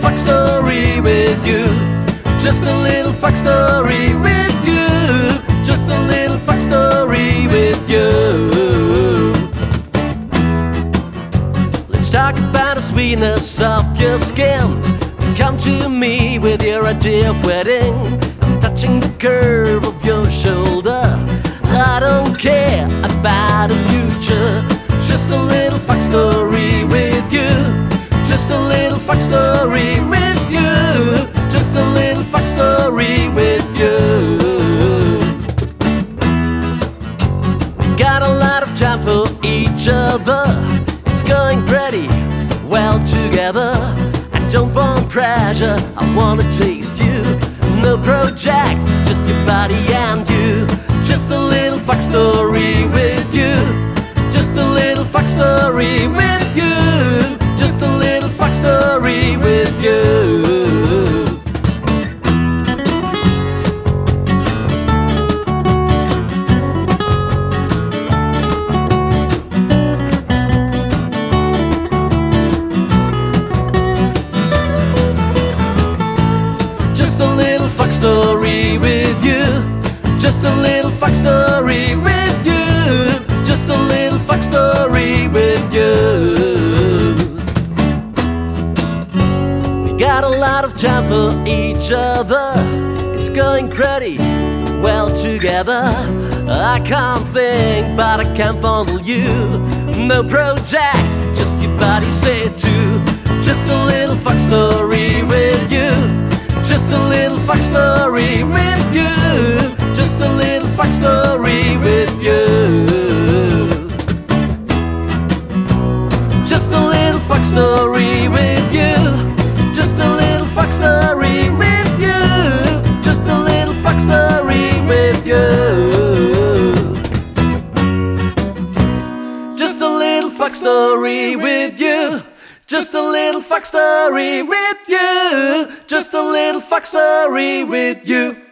fuck story with you. Just a little fuck story with you. Just a little fuck story with you. Let's talk about the sweetness of your skin. Come to me with your idea of wedding. I'm touching the curve of your shoulder. I don't care about the future. Just a little fuck story with you. Just a little fuck story with you. Just a little fuck story with you. Got a lot of time for each other. It's going pretty well together. I don't want pressure, I wanna taste you. No project, just your body and you. Just a little fuck story with you. Just a little fuck story with you. Just a little fuck story with you. Just a little fuck story with you. Just a little fuck story with you. Just a little fuck story with you. We got a lot of time for each other. It's going pretty well together. I can't think, but I can fondle you. No project, just your body said to. Just a little fuck story with you. Just a little fuck story with you. Just a little fuck story with you. Just a little fuck story with you. Just a little fuck story with you. Just a little fuck story with you. Just a little fuck story with you. Just a little fuck story with you. Just a little fuck story with you.